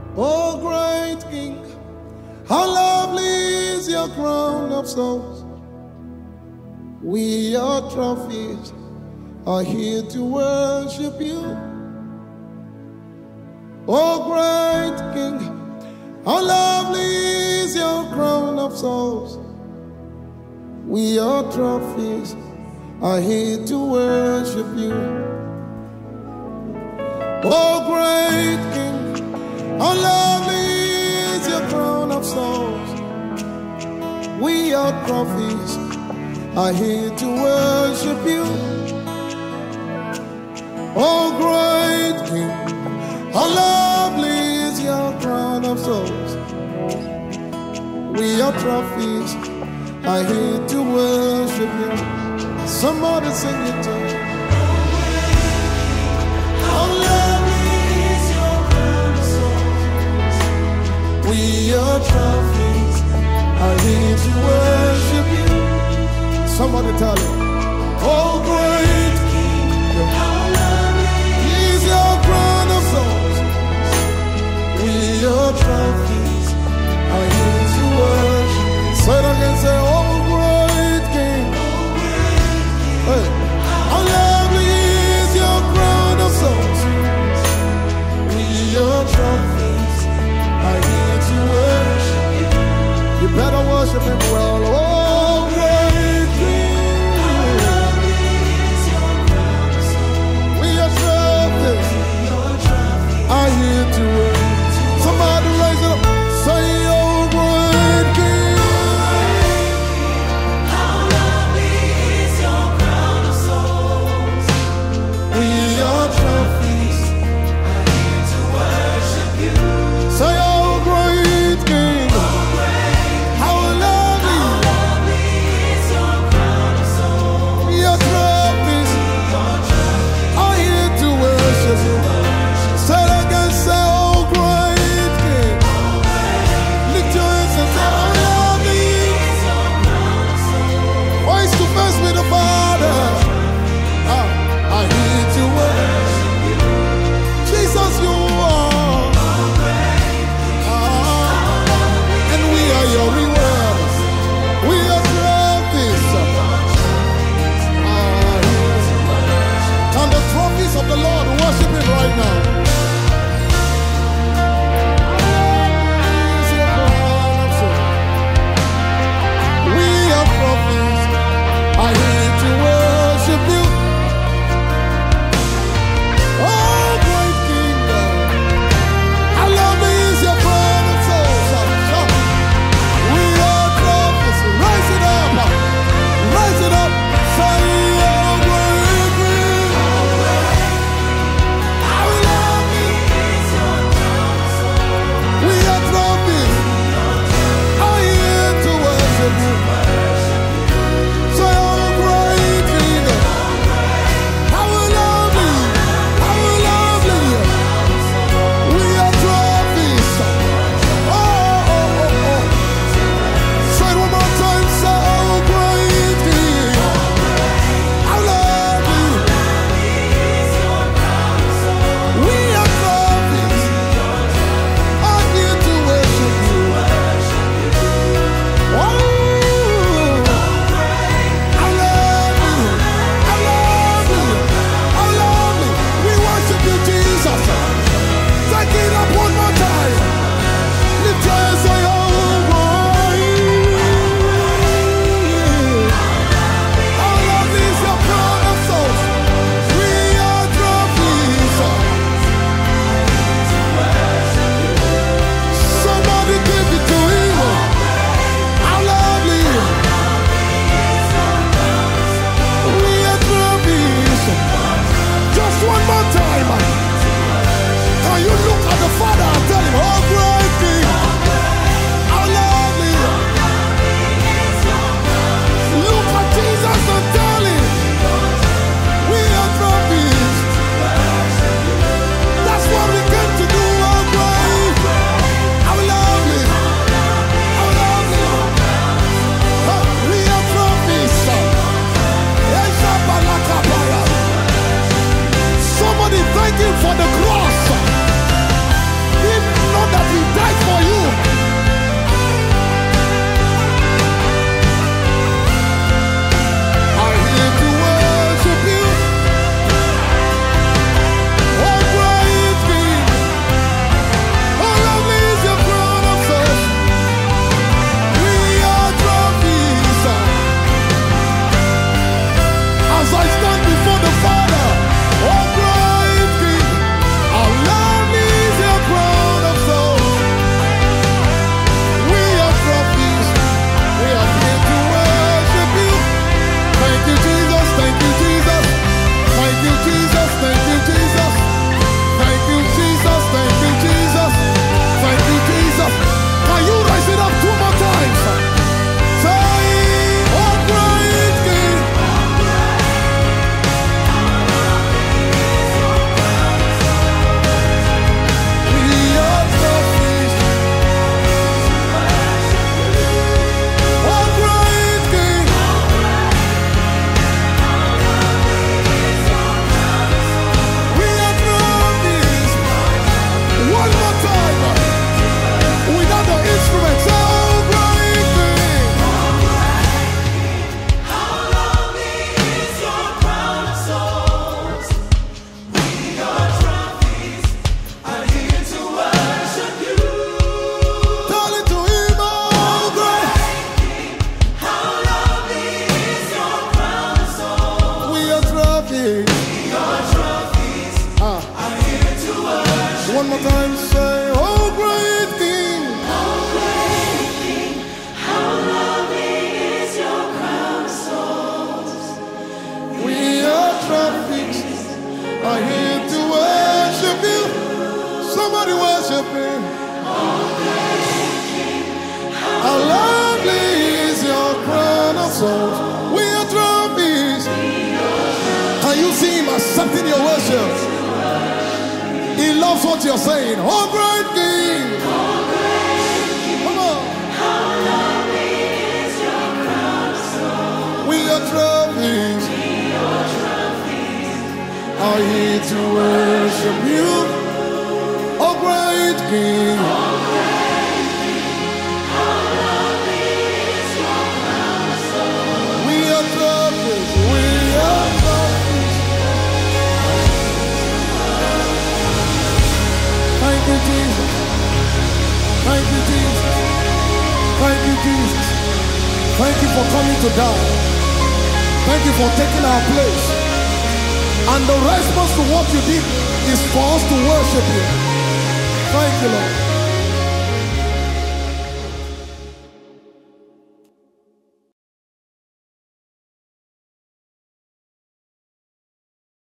Oh, great King, how lovely is your crown of souls. We, your trophies, are here to worship you. Oh, great King, how lovely is your crown of souls. We, your trophies, are here to worship you. Oh, great King, how lovely is your crown of souls. We, your trophies, are here to worship you. Oh, great King, how lovely is your crown of souls. We, your trophies, are here to worship you. Somebody sing it to me. How lovely is your crown of souls. We, your trophies, are here to worship you. Somebody tell him. Oh, great King, how lovely is your crown of souls. We, your trophies, are here to worship. Say it again, say, oh, great King. Hey. How lovely is your crown of souls. We, your trophies, are here to worship you. You better worship him well. Oh, great King. more time, say, oh great King. Oh great King, how lovely is your crown of souls. We are trophies, are here to worship you. Somebody worship him. Oh great King, How lovely is your crown of souls. We are trophies. Can you see him accepting your worship? He loves what you're saying. Oh great King. Come on. how lovely is your crown of souls. We are trophies. Are here to worship you. Oh great King. We are trophies. We are trophies. Thank you, Jesus. Thank you, Jesus. Thank you, Jesus. Thank you for coming to die. Thank you for taking our place. And the response to what you did is for us to worship you. Thank you, Lord.